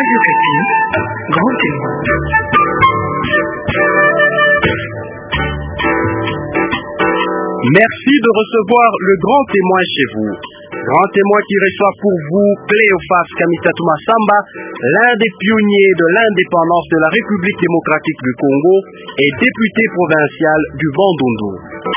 Radio Kapi, grand témoin. Merci de recevoir le grand témoin chez vous. Grand témoin qui reçoit pour vous Cléophas Kamitatou Massamba, l'un des pionniers de l'indépendance de la République démocratique du Congo et député provincial du Bandundu.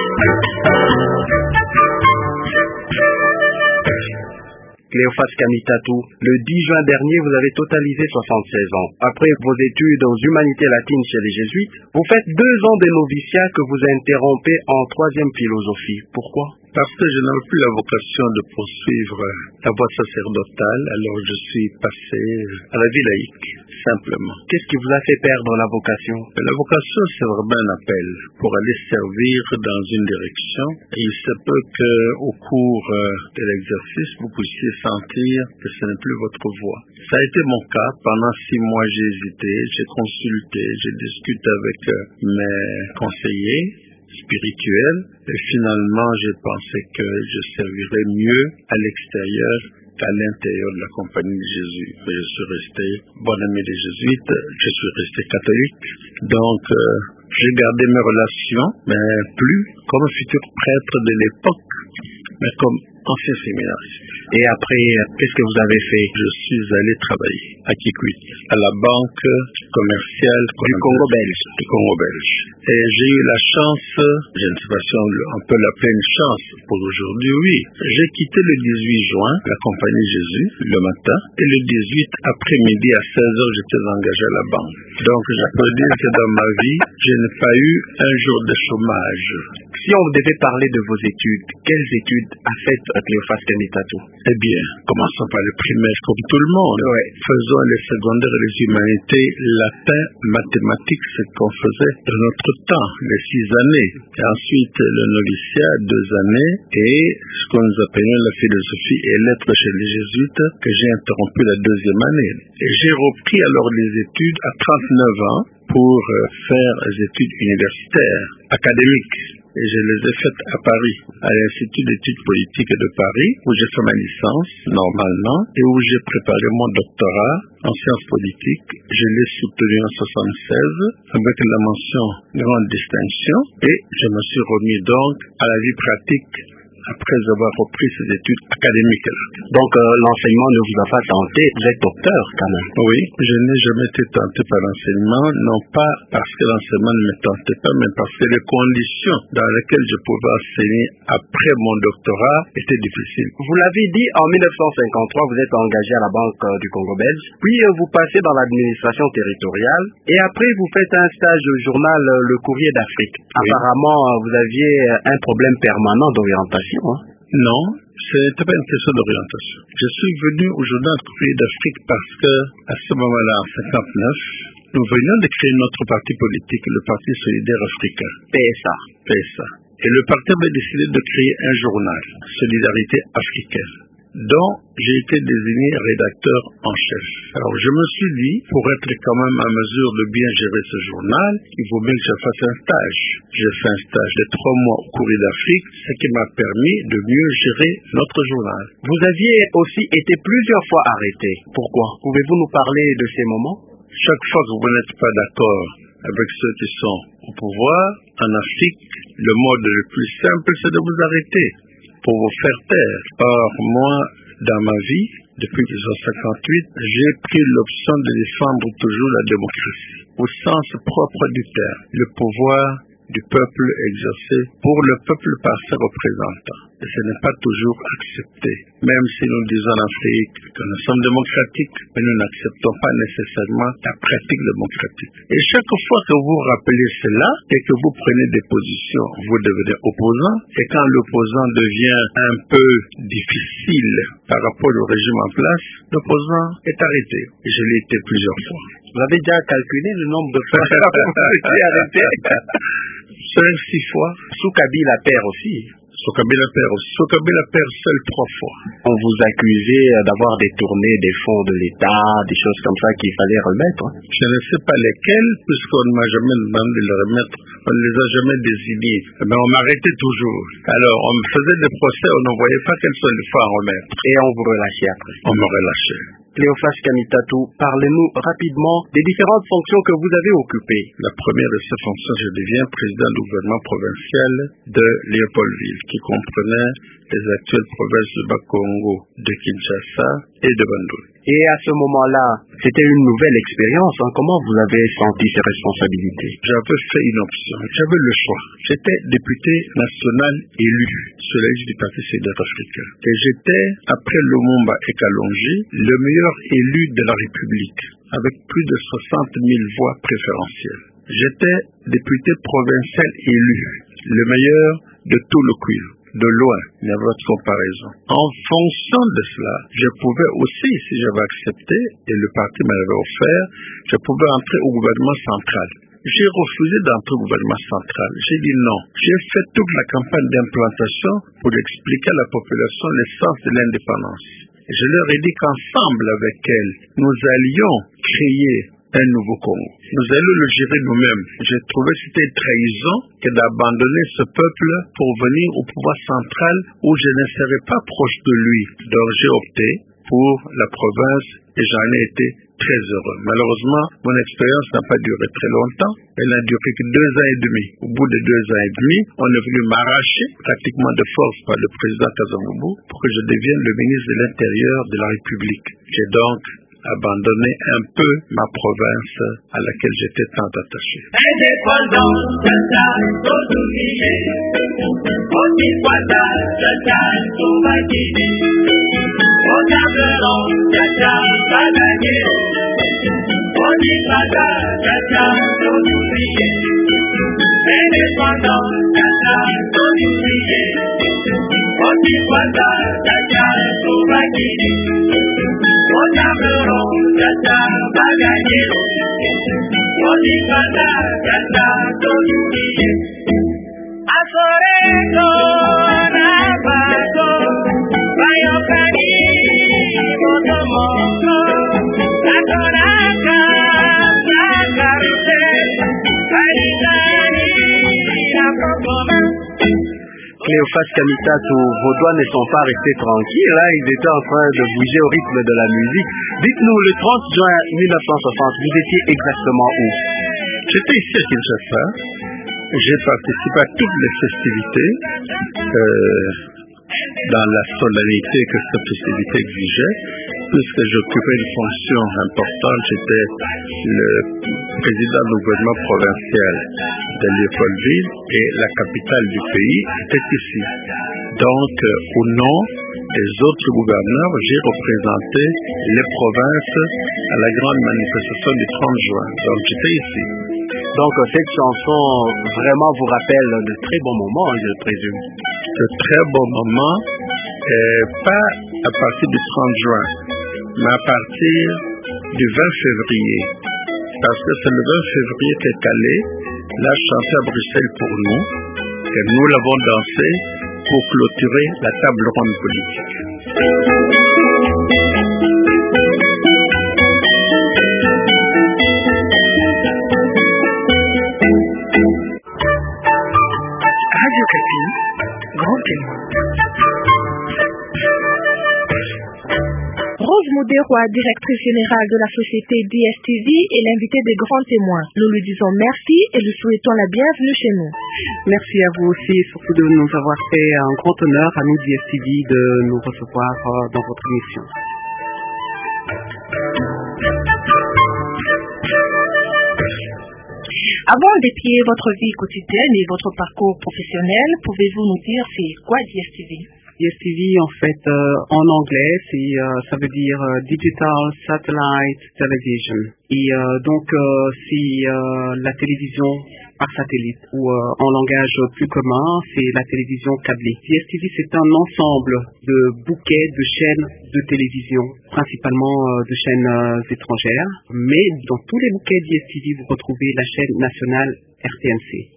Cléophas Kamitatou, le 10 juin dernier, vous avez totalisé 76 ans. Après vos études aux humanités latines chez les jésuites, vous faites 2 ans de noviciat que vous interrompez en 3e philosophie. Pourquoi? Parce que je n'avais plus la vocation de poursuivre la voie sacerdotale, alors je suis passé à la vie laïque, simplement. Qu'est-ce qui vous a fait perdre la vocation? La vocation, c'est vraiment un appel pour aller servir dans une direction. Et il se peut qu'au cours de l'exercice, vous puissiez sentir que ce n'est plus votre voie. Ça a été mon cas. Pendant 6 mois, j'ai hésité, j'ai consulté, j'ai discuté avec mes conseillers spirituels. Et finalement, j'ai pensé que je servirais mieux à l'extérieur qu'à l'intérieur de la compagnie de Jésus. Et je suis resté bon ami des jésuites, je suis resté catholique. Donc, j'ai gardé mes relations, mais plus comme futur prêtre de l'époque, mais comme ancien séminariste. Et après, qu'est-ce que vous avez fait? Je suis allé travailler à Kikwit, à la banque commerciale du Congo belge. Et j'ai eu la chance, je ne sais pas si on peut l'appeler une chance pour aujourd'hui, oui. J'ai quitté le 18 juin la compagnie Jésus le matin et le 18 après-midi à 16h, j'étais engagé à la banque. Donc, je peux dire que dans ma vie, je n'ai pas eu un jour de chômage. Si on devait parler de vos études, quelles études a faites Cléophas Kamitatou? Eh bien, commençons par le primaire comme tout le monde. Ouais. Faisons les secondaires et les humanités, latin, mathématiques, ce qu'on faisait de notre temps, les 6 années. Et ensuite, le noviciat, 2 années, et ce que nous appelions la philosophie et lettres chez les jésuites, que j'ai interrompu la 2e année. Et j'ai repris alors les études à 39 ans pour faire les études universitaires, académiques. Et je les ai faites à Paris, à l'Institut d'études politiques de Paris, où j'ai fait ma licence, normalement, et où j'ai préparé mon doctorat en sciences politiques. Je l'ai soutenu en 1976, avec la mention grande distinction, et je me suis remis donc à la vie pratique après avoir repris ces études académiques. Donc l'enseignement ne vous a pas tenté, vous êtes docteur quand même. Oui, je n'ai jamais été tenté par l'enseignement, non pas parce que l'enseignement ne me tentait pas, mais parce que les conditions dans lesquelles je pouvais enseigner après mon doctorat étaient difficiles. Vous l'avez dit, en 1953, vous êtes engagé à la Banque du Congo belge, puis vous passez dans l'administration territoriale, et après vous faites un stage au journal Le Courrier d'Afrique. Oui. Apparemment, vous aviez un problème permanent d'orientation. Non, ce n'était pas une question d'orientation. Je suis venu au journal Courrier d'Afrique parce que, à ce moment-là, en 1959, nous venions de créer notre parti politique, le Parti solidaire africain. PSA. Et le parti avait décidé de créer un journal, Solidarité africaine, dont j'ai été désigné rédacteur en chef. Alors je me suis dit, pour être quand même à mesure de bien gérer ce journal, il vaut bien que je fasse un stage. J'ai fait un stage de 3 mois au Courrier d'Afrique, ce qui m'a permis de mieux gérer notre journal. Vous aviez aussi été plusieurs fois arrêté. Pourquoi? Pouvez-vous nous parler de ces moments? Chaque fois que vous n'êtes pas d'accord avec ceux qui sont au pouvoir, en Afrique, le mode le plus simple, c'est de vous arrêter pour vous faire taire. Or, moi, dans ma vie, depuis 1958, j'ai pris l'option de défendre toujours la démocratie, au sens propre du terme, le pouvoir du peuple exercé pour le peuple par ses représentants. Et ce n'est pas toujours accepté. Même si nous disons en Afrique que nous sommes démocratiques, mais nous n'acceptons pas nécessairement la pratique démocratique. Et chaque fois que vous rappelez cela et que vous prenez des positions, vous devenez opposant. Et quand l'opposant devient un peu difficile par rapport au régime en place, l'opposant est arrêté. Et je l'ai été plusieurs fois. Vous avez déjà calculé le nombre de fois que vous étiez arrêté? 5-6 fois. Sous Kabila père aussi. Sous Kabila père seul 3 fois. On vous accusait d'avoir détourné des fonds de l'État, des choses comme ça qu'il fallait remettre. Je ne sais pas lesquelles, puisqu'on ne m'a jamais demandé de le remettre On ne les a jamais désignés. Mais on m'arrêtait toujours. Alors, on me faisait des procès, on ne voyait pas quelle seule fois à remettre. Et on vous relâchait après. On me relâchait. Cléophas Kamitatou, parlez-nous rapidement des différentes fonctions que vous avez occupées. La première de ces fonctions, je deviens président du gouvernement provincial de Léopoldville, qui comprenait les actuelles provinces de Bas-Congo, de Kinshasa et de Bandung. Et à ce moment-là, c'était une nouvelle expérience. Comment vous avez senti ces responsabilités? J'avais fait une option. J'avais le choix. J'étais député national élu sur la liste du Parti solidaire africain. Et j'étais, après Lumumba et Kalonji, le meilleur élu de la République, avec plus de 60 000 voix préférentielles. J'étais député provincial élu, le meilleur de tout le cuivre. De loin, il n'y avait pas de comparaison. En fonction de cela, je pouvais aussi, si j'avais accepté, et le parti m'avait offert, je pouvais entrer au gouvernement central. J'ai refusé d'entrer au gouvernement central. J'ai dit non. J'ai fait toute la campagne d'implantation pour expliquer à la population l'essence de l'indépendance. Je leur ai dit qu'ensemble avec elle, nous allions créer un nouveau Congo. Nous allons le gérer nous-mêmes. J'ai trouvé que c'était une trahison que d'abandonner ce peuple pour venir au pouvoir central où je ne serais pas proche de lui. Donc j'ai opté pour la province et j'en ai été très heureux. Malheureusement, mon expérience n'a pas duré très longtemps. Elle n'a duré que 2 ans et demi. Au bout de 2 ans et demi, on est venu m'arracher pratiquement de force par le président Kasavubu pour que je devienne le ministre de l'Intérieur de la République. J'ai donc abandonner un peu ma province à laquelle j'étais tant attaché. Cléophas Kamitatou, vos doigts ne sont pas restés tranquilles, là, ils étaient en train de bouger au rythme de la musique. Dites-nous, le 30 juin 1960, vous étiez exactement où? J'étais ici à Kinshasa. J'ai participé à toutes les festivités dans la solennité que cette festivité exigeait, puisque j'occupais une fonction importante. J'étais le président du gouvernement provincial de Léopoldville et la capitale du pays était ici. Donc, au nom des autres gouverneurs, j'ai représenté les provinces à la grande manifestation du 30 juin. Donc, j'étais ici. Donc, cette chanson vraiment vous rappelle de très bons moments, je présume. De très bons moments, pas à partir du 30 juin, mais à partir du 20 février. Parce que c'est le 20 février que Calé l'a chanté à Bruxelles pour nous, et nous l'avons dansé pour clôturer la table ronde politique. Radio Kapi, grand témoin. Rose Mouderoy, directrice générale de la société DSTV, est l'invitée des grands témoins. Nous lui disons merci et lui souhaitons la bienvenue chez nous. Merci à vous aussi, surtout de nous avoir fait un grand honneur à nous DSTV de nous recevoir dans votre émission. Avant d'épier votre vie quotidienne et votre parcours professionnel, pouvez-vous nous dire c'est quoi DSTV? DSTV, en fait, en anglais, ça veut dire Digital Satellite Television. Et donc, c'est la télévision par satellite, ou en langage plus commun, c'est la télévision câblée. DSTV, c'est un ensemble de bouquets de chaînes de télévision, principalement de chaînes étrangères. Mais dans tous les bouquets DSTV, vous retrouvez la chaîne nationale RTNC.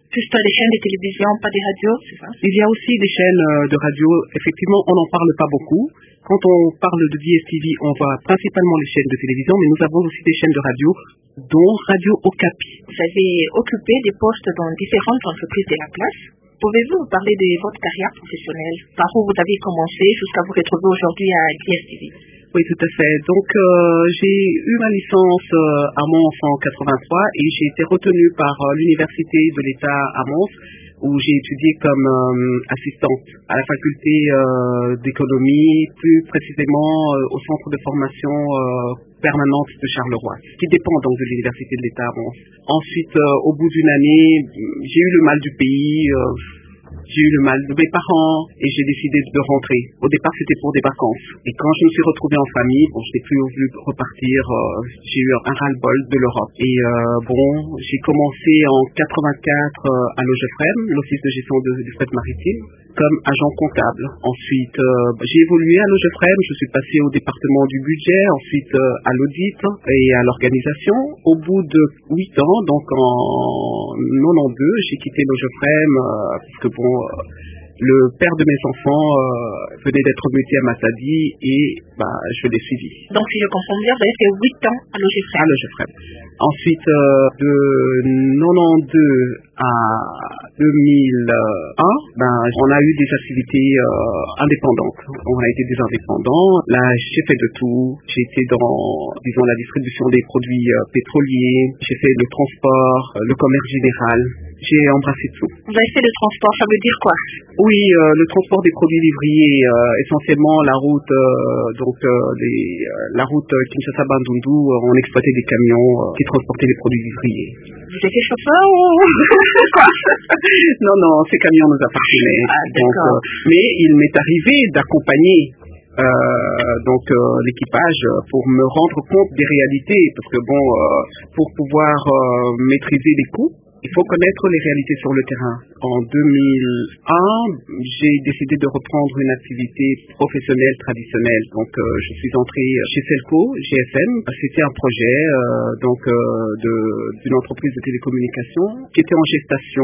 Juste des chaînes de télévision, pas des radios, c'est ça? Il y a aussi des chaînes de radio. Effectivement, on n'en parle pas beaucoup. Quand on parle de DSTV, on voit principalement les chaînes de télévision, mais nous avons aussi des chaînes de radio, dont Radio Okapi. Vous avez occupé des postes dans différentes entreprises de la place. Pouvez-vous nous parler de votre carrière professionnelle? Par où vous avez commencé jusqu'à vous retrouver aujourd'hui à DSTV? Oui, tout à fait. Donc, j'ai eu ma licence à Mons en 83 et j'ai été retenue par l'Université de l'État à Mons, où j'ai étudié comme assistante à la faculté d'économie, plus précisément au centre de formation permanente de Charleroi, qui dépend donc de l'Université de l'État à Mons. Ensuite, au bout d'une année, j'ai eu le mal du pays, j'ai eu le mal de mes parents et j'ai décidé de rentrer. Au départ, c'était pour des vacances. Et quand je me suis retrouvée en famille, bon, je n'ai plus voulu repartir. J'ai eu un ras-le-bol de l'Europe. Et j'ai commencé en 84 à l'OGEFREM, l'Office de gestion du fret maritime, comme agent comptable. Ensuite, j'ai évolué à l'OGEFREM. Je suis passé au département du budget, ensuite à l'audit et à l'organisation. Au bout de 8 ans, donc en 92, j'ai quitté l'OGEFREM parce que le père de mes enfants venait d'être muté à Matadi et je l'ai suivi. Donc, si je comprends bien, vous avez fait 8 ans à l'OGEFREM. À l'OGEFREM. Ensuite, de 92 à 2001, on a eu des activités indépendantes. On a été des indépendants. Là, j'ai fait de tout. J'ai été dans, disons, la distribution des produits pétroliers. J'ai fait le transport, le commerce général. J'ai embrassé tout. Vous avez fait le transport, ça veut dire quoi? Oui, le transport des produits livriers, essentiellement la route, la route Kinshasa-Bandundu, on exploitait des camions qui transportaient les produits livriers. Vous étiez chauffeur ou quoi? Non, ces camions nous appartenaient. Mais il m'est arrivé d'accompagner l'équipage pour me rendre compte des réalités, parce que pour pouvoir maîtriser les coûts, il faut connaître les réalités sur le terrain. En 2001, j'ai décidé de reprendre une activité professionnelle traditionnelle. Donc, je suis entré chez Selco, GSM. C'était un projet d'une entreprise de télécommunications qui était en gestation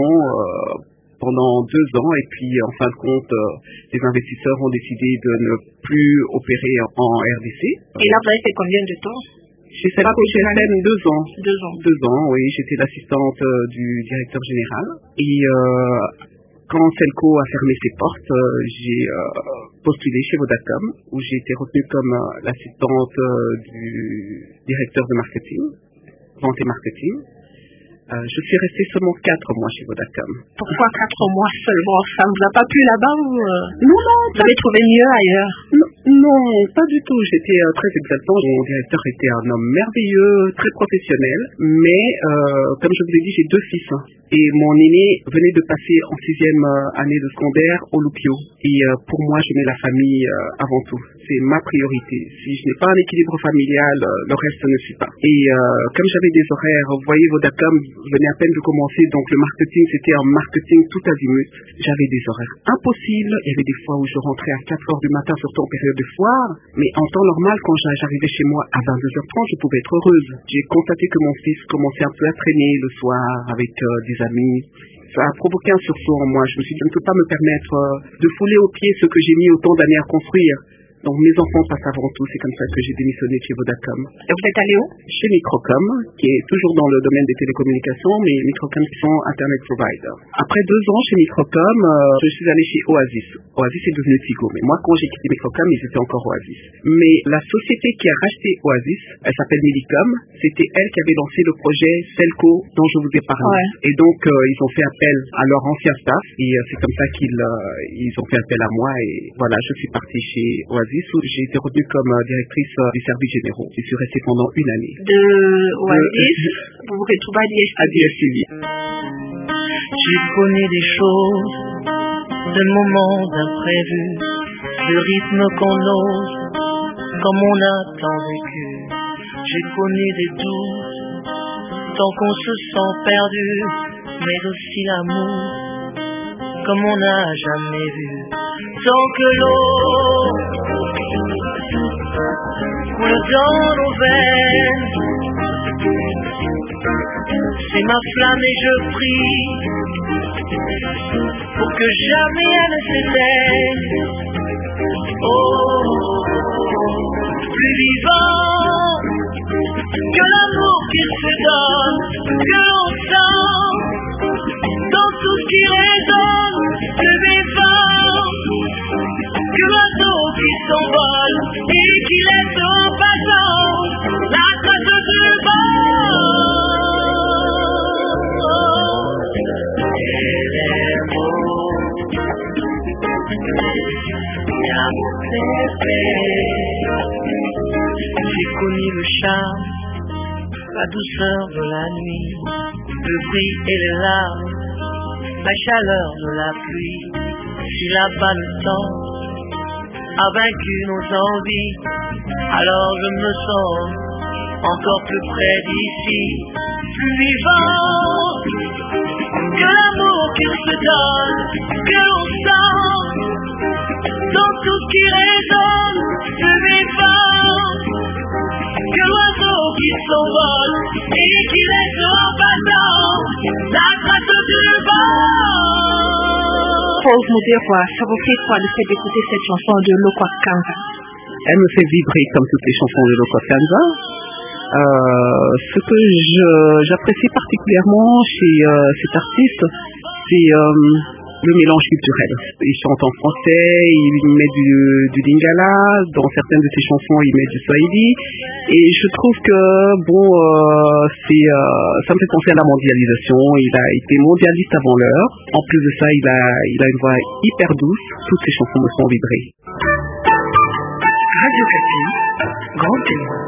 pendant 2 ans. Et puis, en fin de compte, les investisseurs ont décidé de ne plus opérer en RDC. Et là, vous avez fait combien de temps? Chez Selco GSM, 2 ans. 2 ans. 2 ans, oui. J'étais l'assistante du directeur général. Et quand Selco a fermé ses portes, j'ai postulé chez Vodacom, où j'ai été retenue comme l'assistante du directeur de marketing, vente et marketing. Je suis restée seulement 4 mois chez Vodacom. Pourquoi 4 mois seulement? Ça ne vous a pas plu là-bas ou Non. Vous avez trouvé mieux ailleurs? Non, pas du tout. J'étais très exaltant. Mon directeur était un homme merveilleux, très professionnel. Mais, comme je vous l'ai dit, j'ai 2 fils. Et mon aîné venait de passer en 6e année de secondaire au Loupio. Et pour moi, je mets la famille avant tout. C'est ma priorité. Si je n'ai pas un équilibre familial, le reste ne suit pas. Et comme j'avais des horaires, vous voyez, Vodacom venait à peine de commencer, donc le marketing, c'était un marketing tout azimut. J'avais des horaires impossibles. Il y avait des fois où je rentrais à 4 heures du matin, surtout en période de foire. Mais en temps normal, quand j'arrivais chez moi à 22h30, je pouvais être heureuse. J'ai constaté que mon fils commençait un peu à traîner le soir avec des amis. Ça a provoqué un sursaut en moi. Je me suis dit, je ne peux pas me permettre de fouler aux pieds ce que j'ai mis autant d'années à construire. Donc mes enfants passent avant tout, c'est comme ça que j'ai démissionné chez Vodacom. Et vous êtes allé où? Chez Microcom, qui est toujours dans le domaine des télécommunications, mais Microcom sont Internet Provider. Après 2 ans chez Microcom, je suis allé chez Oasis. Oasis est devenu Tigo, mais moi quand j'ai quitté Microcom, ils étaient encore Oasis. Mais la société qui a racheté Oasis, elle s'appelle Millicom, c'était elle qui avait lancé le projet Selco dont je vous ai parlé. Ouais. Et donc ils ont fait appel à leur ancien staff, et c'est comme ça qu'ils ont fait appel à moi, et voilà, je suis parti chez Oasis, où j'ai été retenue comme directrice des services généraux. Je suis restée pendant 1 année. De Oasis, vous vous retrouvez à DSTV. J'ai connu des choses, de moments imprévus, de rythmes qu'on ose, comme on a tant vécu. J'ai connu des doutes, tant qu'on se sent perdu, mais aussi l'amour, comme on n'a jamais vu. Tant que l'eau coule dans nos veines, C'est ma flamme et je prie pour que jamais elle ne s'éteigne. Oh, plus vivant que l'amour qu'il se donne, que l'on sent dans tout ce qui résonne. Plus vivant que l'oiseau qui s'envole et qui laisse au passant la trace du vent. J'ai connu le charme, la douceur de la nuit, le bruit et les larmes, la chaleur de la pluie. Si là-bas le temps a vaincu nos envies, alors je me sens encore plus près d'ici, plus vivant que l'amour qu'il se donne, que l'on sent dans tout ce qui résonne. Plus vivant que l'oiseau qui s'envole et qui laisse au passant la trace du vent. Pour nous dire quoi, ça vous fait quoi le fait d'écouter cette chanson de Lokwa Kanza? Elle me fait vibrer comme toutes les chansons de Lokwa Kanza. Ce que j'apprécie particulièrement chez cet artiste, c'est le mélange culturel. Il chante en français, il met du lingala, dans certaines de ses chansons il met du swahili, et je trouve que ça me fait penser à la mondialisation. Il a été mondialiste avant l'heure. En plus de ça, il a une voix hyper douce. Toutes ses chansons me font vibrer. Radio Kapi, grand témoin.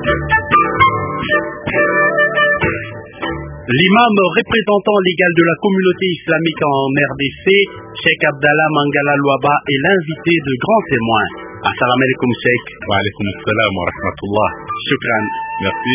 L'imam représentant légal de la communauté islamique en RDC, Cheikh Abdallah Mangala Louaba, est l'invité de grands témoins. Assalamu alaikum Cheikh. Wa alaikum assalam wa rahmatullah. Shukran. Merci.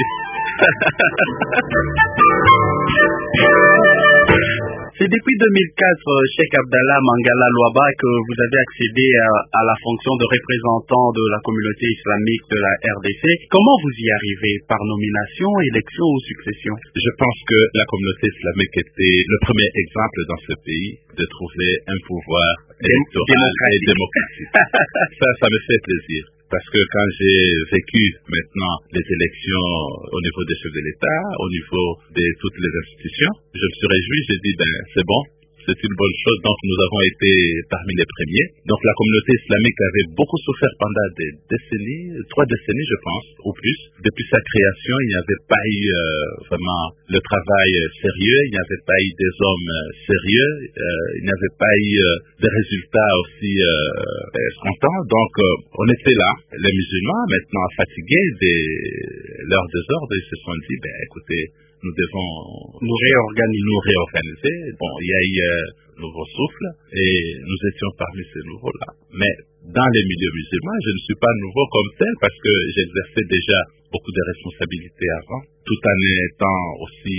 C'est depuis 2004, Cheikh Abdallah Mangala Louaba, que vous avez accédé à la fonction de représentant de la communauté islamique de la RDC. Comment vous y arrivez? Par nomination, élection ou succession? Je pense que la communauté islamique était le premier exemple dans ce pays de trouver un pouvoir électoral et démocratique. Ça me fait plaisir. Parce que quand j'ai vécu maintenant les élections au niveau des chefs de l'État, au niveau de toutes les institutions, je me suis réjoui, j'ai dit, c'est bon, c'est une bonne chose, donc nous avons été parmi les premiers. Donc la communauté islamique avait beaucoup souffert pendant des décennies, 3 décennies je pense, ou plus. Depuis sa création, il n'y avait pas eu vraiment le travail sérieux, il n'y avait pas eu des hommes sérieux, il n'y avait pas eu des résultats aussi escomptants. Donc on était là, les musulmans maintenant fatigués de leur désordre, ils se sont dit, écoutez, nous devons nous réorganiser. Bon, il y a eu nouveau souffle et nous étions parmi ces nouveaux-là. Mais dans les milieux musulmans, je ne suis pas nouveau comme tel parce que j'exerçais déjà beaucoup de responsabilités avant, tout en étant aussi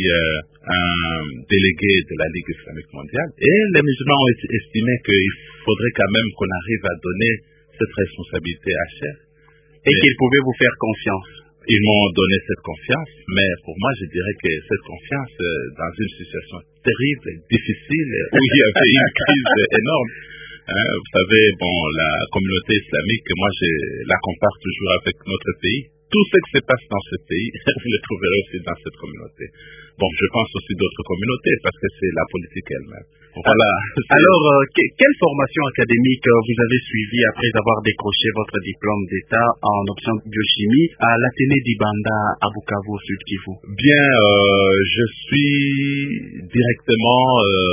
un délégué de la Ligue islamique mondiale. Et les musulmans ont estimé qu'il faudrait quand même qu'on arrive à donner cette responsabilité à chef. Et qu'ils pouvaient vous faire confiance. Ils m'ont donné cette confiance, mais pour moi, je dirais que cette confiance, dans une situation terrible, difficile, où il y avait une crise énorme. Vous savez, la communauté islamique, moi, je la compare toujours avec notre pays. Tout ce qui se passe dans ce pays, vous le trouverez aussi dans cette communauté. Bon, je pense aussi d'autres communautés, parce que c'est la politique elle-même. Voilà. Alors, quelle formation académique vous avez suivie après avoir décroché votre diplôme d'État en option biochimie à l'Athénée d'Ibanda à Bukavu, Sud Kivu? Bien, je suis directement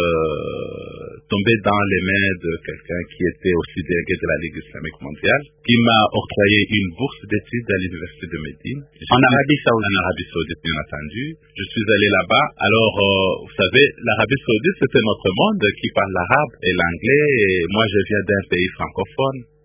tombé dans les mains de quelqu'un qui était aussi délégué de la Ligue islamique mondiale, qui m'a octroyé une bourse d'études à l'université de Médine. En Arabie Saoudite? En Arabie Saoudite, bien entendu. Je suis allé là-bas. Alors, vous savez, l'Arabie Saoudite, c'était notre monde qui parle l'arabe et l'anglais. Et moi, je viens d'un pays francophone.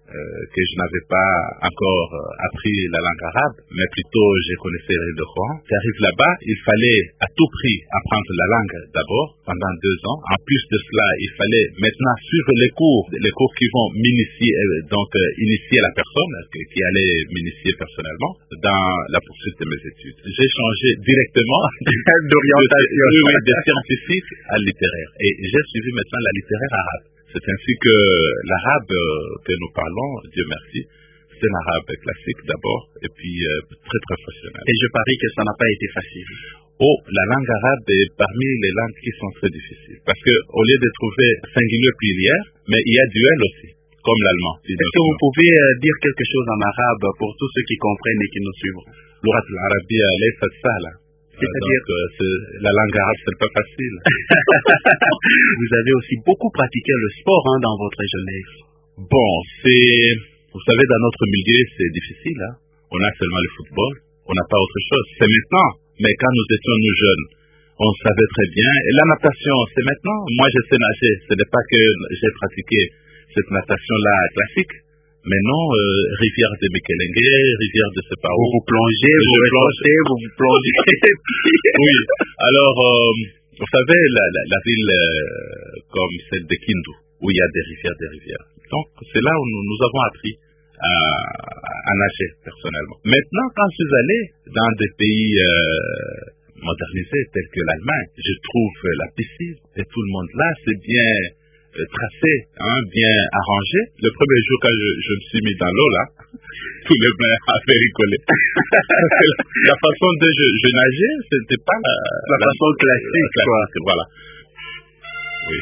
que je n'avais pas encore appris la langue arabe, mais plutôt je connaissais le Coran. J'arrive là-bas, il fallait à tout prix apprendre la langue d'abord, pendant 2 ans. En plus de cela, il fallait maintenant suivre les cours qui vont m'initier, initier la personne qui allait m'initier personnellement dans la poursuite de mes études. J'ai changé directement d'orientation de scientifique à littéraire. Et j'ai suivi maintenant la littéraire arabe. C'est ainsi que l'arabe que nous parlons, Dieu merci, c'est un arabe classique d'abord, et puis très professionnel. Et je parie que ça n'a pas été facile. Oh, la langue arabe est parmi les langues qui sont très difficiles. Parce que au lieu de trouver singulier pluriel, mais il y a duel aussi, comme l'allemand. Est-ce que vous pouvez dire quelque chose en arabe pour tous ceux qui comprennent et qui nous suivent? L'urat al-arabia laysa sahla. C'est-à-dire la langue arabe, c'est pas facile. Vous avez aussi beaucoup pratiqué le sport dans votre jeunesse. Bon, vous savez, dans notre milieu, c'est difficile. On a seulement le football, on n'a pas autre chose. C'est maintenant, mais quand nous étions nous jeunes, on savait très bien. Et la natation, c'est maintenant. Moi, je sais nager. Ce n'est pas que j'ai pratiqué cette natation-là classique. Mais non, rivière de Mikelenge, rivière de Sepao. Vous plongez, vous plongez. Oui. Alors, vous savez, la ville comme celle de Kindu, où il y a des rivières. Donc, c'est là où nous avons appris à nager, personnellement. Maintenant, quand je suis allé dans des pays modernisés tels que l'Allemagne, je trouve la piscine et tout le monde là, c'est bien tracé, bien arrangé. Le premier jour quand je me suis mis dans l'eau là, tous les mains avaient rigolé. La façon dont je nageais, c'était pas la façon classique, quoi. Voilà. Oui.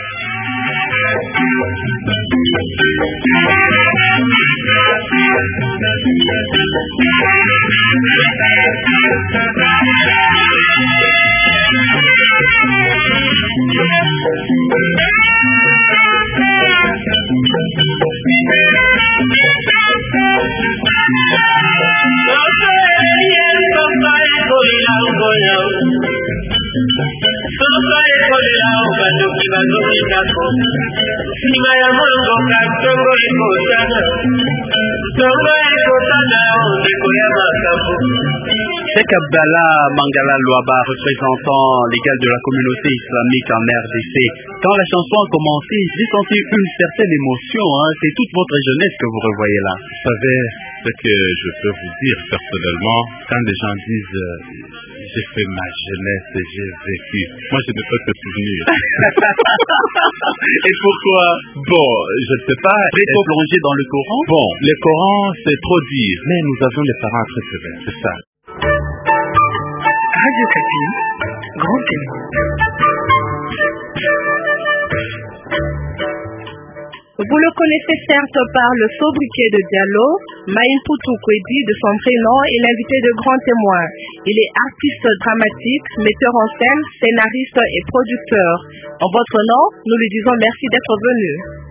Cheikh Abdallah Mangala Louaba, représentant légal de la communauté islamique en RDC. Quand la chanson a commencé, j'ai senti une certaine émotion. C'est toute votre jeunesse que vous revoyez là. Vous savez, ce que je peux vous dire personnellement, quand les gens disent j'ai fait ma jeunesse et j'ai vécu, moi je ne peux que souvenir. Et pourquoi? Bon, je ne sais pas. Très plongé dans le Coran? Bon, le Coran c'est trop dire, mais nous avions les parents très sévères, c'est ça. Radio Kapi, grand témoin. Vous le connaissez certes par le sobriquet de Diallo, Maïn Poutou Kwedi de son prénom est l'invité de Grand Témoin. Il est artiste dramatique, metteur en scène, scénariste et producteur. En votre nom, nous lui disons merci d'être venu.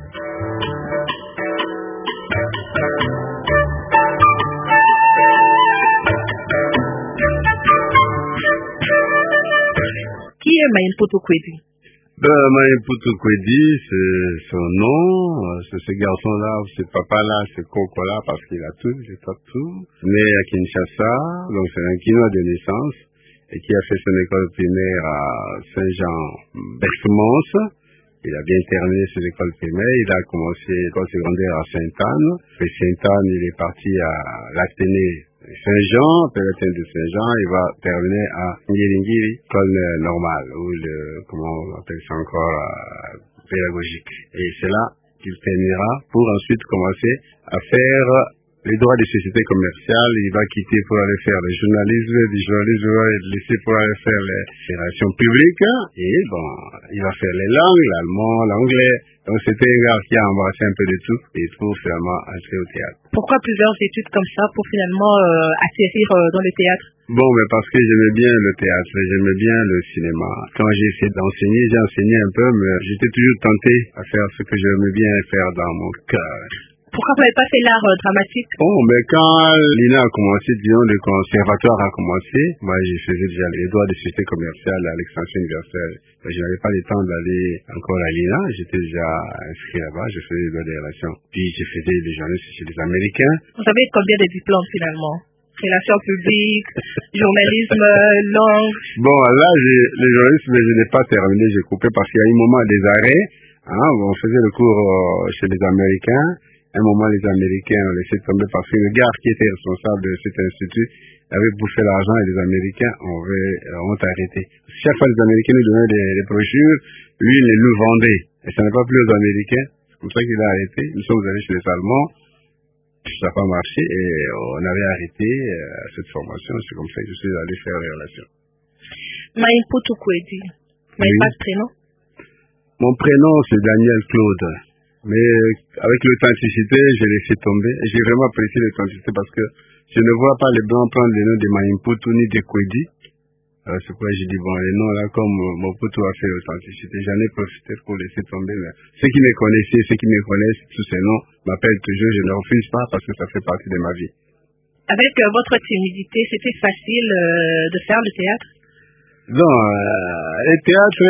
Qui est Maïn Poutou Kwedi? Maïn Poutou Kwedi, c'est son nom, c'est ce garçon-là, ce papa-là, ce coco-là, parce qu'il a tout, j'ai pas tout. Né à Kinshasa, donc c'est un Kinois de naissance, et qui a fait son école primaire à Saint-Jean-Berthemons. Il a bien terminé son école primaire, il a commencé l'école secondaire à Sainte-Anne. Puis Sainte-Anne, il est parti à l'Athénée Saint-Jean, Pélotin de Saint-Jean, il va terminer à Ngiri, école normale, ou comment on appelle ça encore, pédagogique. Et c'est là qu'il terminera pour ensuite commencer à faire les droits des sociétés commerciales. Il va quitter pour aller faire le journalisme, du journalisme, il va laisser pour aller faire les relations publiques, et bon, il va faire les langues, l'allemand, l'anglais. Donc c'était un gars qui a embrassé un peu de tout, et pour finalement entrer au théâtre. Pourquoi plusieurs études comme ça pour finalement atterrir dans le théâtre? Bon, mais parce que j'aimais bien le théâtre, j'aimais bien le cinéma. Quand j'ai essayé d'enseigner, j'ai enseigné un peu, mais j'étais toujours tenté à faire ce que j'aimais bien faire dans mon cœur. Pourquoi vous n'avez pas fait l'art dramatique? Bon, mais quand l'INA a commencé, disons, le conservatoire a commencé, moi, je faisais déjà les droits de société commerciale à l'extension universelle. Je n'avais pas le temps d'aller encore à l'INA, j'étais déjà inscrit là-bas, je faisais des droits des relations. Puis, je faisais des journalistes chez les Américains. Vous avez combien de diplômes finalement? Relations publiques, journalisme, langue. Bon, là, les journalistes, mais je n'ai pas terminé, j'ai coupé parce qu'il y a eu un moment des arrêts, on faisait le cours chez les Américains. À un moment, les Américains ont laissé tomber parce que le gars qui était responsable de cet institut avait bouffé l'argent et les Américains ont arrêté. Chaque fois, les Américains nous donnaient des brochures, lui, il les nous vendait. Et ça n'a pas plu aux Américains. C'est comme ça qu'il a arrêté. Nous sommes allés chez les Allemands. Ça n'a pas marché et on avait arrêté cette formation. C'est comme ça que je suis allé faire les relations. Maïn Poutou-Kwedi. Vous n'avez pas de prénom? Mon prénom, c'est Daniel Claude. Mais avec l'authenticité, je l'ai fait tomber. Et j'ai vraiment apprécié l'authenticité parce que je ne vois pas les Blancs prendre les noms de Maïmpoutou ni de Kwedi. C'est pourquoi j'ai dit, bon, les noms là, comme Moputu a fait l'authenticité, j'en ai profité pour laisser tomber. Mais ceux qui me connaissaient, ceux qui me connaissent, tous ces noms m'appellent toujours. Je ne refuse pas parce que ça fait partie de ma vie. Avec votre timidité, c'était facile de faire le théâtre? Non, le théâtre...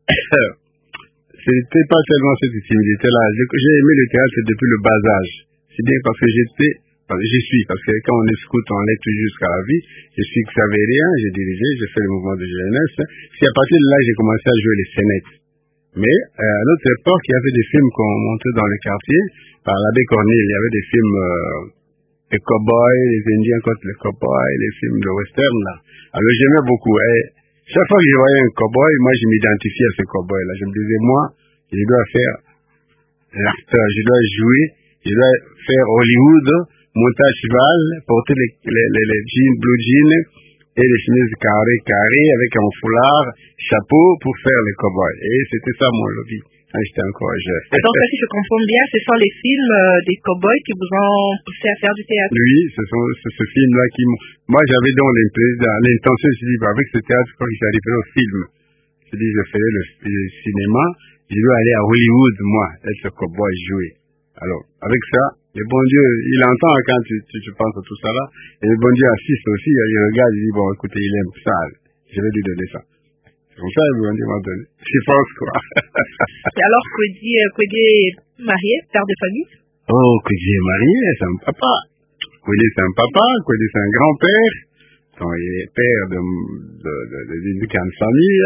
C'était pas seulement cette timidité-là. J'ai aimé le théâtre depuis le bas âge. C'est bien parce que parce que quand on est scout, on l'est toujours jusqu'à la vie. Je suis xavérien, j'ai dirigé, j'ai fait le mouvement de jeunesse. C'est à partir de là que j'ai commencé à jouer les scénettes. Mais, à notre époque, il y avait des films qu'on montrait dans les quartiers. Par l'abbé Cornille, il y avait des films, les cow-boys, les Indiens contre les cow-boys, les films de western, là. Alors, j'aimais beaucoup. Et chaque fois que je voyais un cow-boy, moi, je m'identifiais à ce cow-boy-là. Je me disais, moi, je dois faire l'acteur, je dois jouer, je dois faire Hollywood, monter à cheval, porter les jeans, blue jeans, et les chemises carrées, avec un foulard, chapeau, pour faire les cow-boys. Et c'était ça mon lobby, quand j'étais encore jeune. Donc, si je comprends bien, ce sont les films des cow-boys qui vous ont poussé à faire du théâtre? Oui, c'est ce film-là qui... Moi, j'avais donc l'intention, je dis, avec ce théâtre, quand j'arriverai au film, je dis, je ferai le cinéma, je dois aller à Hollywood, moi, être ce cow-boy jouer. Alors, avec ça, le bon Dieu, il entend quand tu penses à tout ça là, et le bon Dieu assiste aussi, il regarde, il dit, bon, écoutez, il aime ça, je vais lui donner ça. C'est comme ça, le bon Dieu m'a donné. Je pense, quoi. Et alors, Kwedi est marié, père de famille? Oh, Kwedi est marié, c'est un papa. Kwedi, c'est un papa, Kwedi, c'est un grand-père. Donc, il est père d'une grande famille,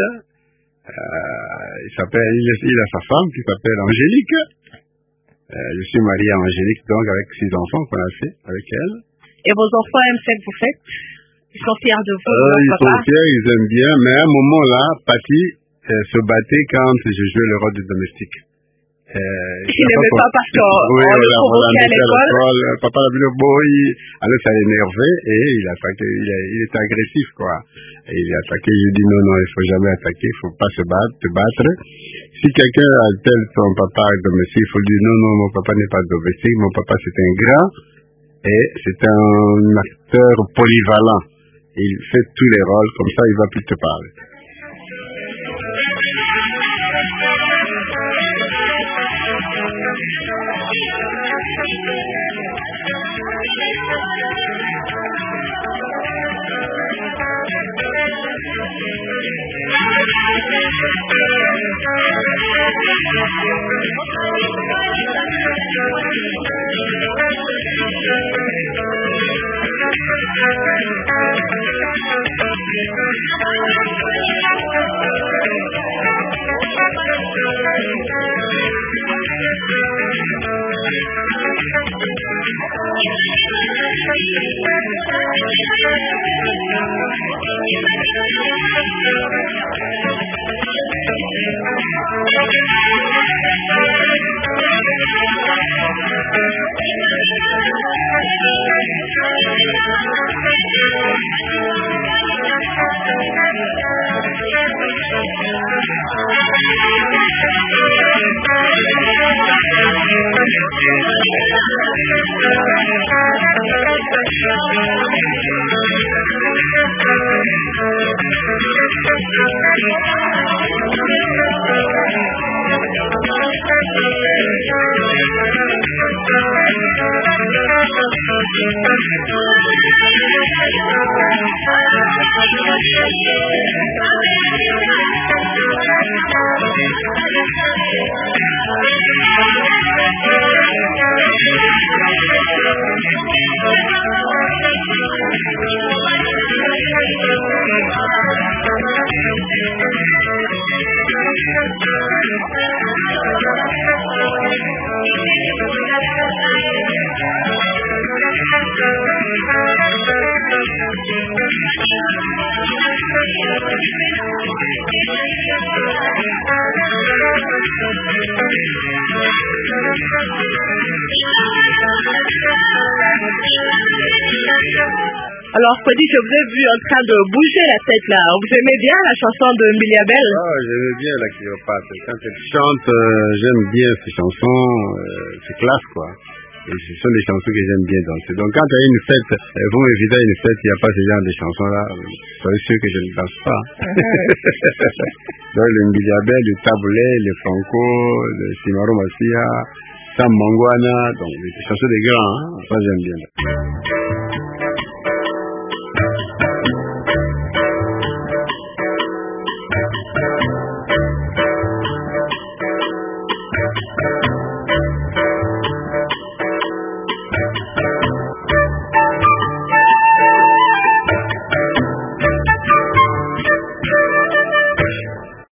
il a sa femme qui s'appelle Angélique. Je suis marié à Angélique, donc avec 6 enfants qu'on a fait avec elle. Et vos enfants aiment ce que vous faites? Ils sont fiers de vous? Ils sont fiers, ils aiment bien, mais à un moment là, Paty se battait quand je jouais le rôle du domestique. Il n'aimait pas parce qu'on le provoquait à l'école. Papa l'a vu le beau, alors ça l'énervait et il attaquait, il était agressif quoi. Et il a attaqué, je dis non, il faut jamais attaquer, il faut pas se battre. Si quelqu'un appelle son papa domestique, il faut dire non, mon papa n'est pas domestique, mon papa c'est un grand et c'est un acteur polyvalent. Il fait tous les rôles, comme ça il va plus te parler. Alors, Kwedi, je vous ai vu en train de bouger la tête là. Vous aimez bien la chanson de Miliabel? Ah, j'aime bien la Cléopâtre. Quand elle chante, j'aime bien ces chansons. C'est classe, quoi. Et ce sont des chansons que j'aime bien danser. Donc, quand il y a une fête, vous m'invitez à une fête, il n'y a pas ce genre de chansons-là. Soyez sûr que je ne danse pas. Donc, le Miliabel, le Taboulet, le Franco, le Simaro Massia, Sam Mangwana. Donc, les chansons des grands, hein. Ça, j'aime bien.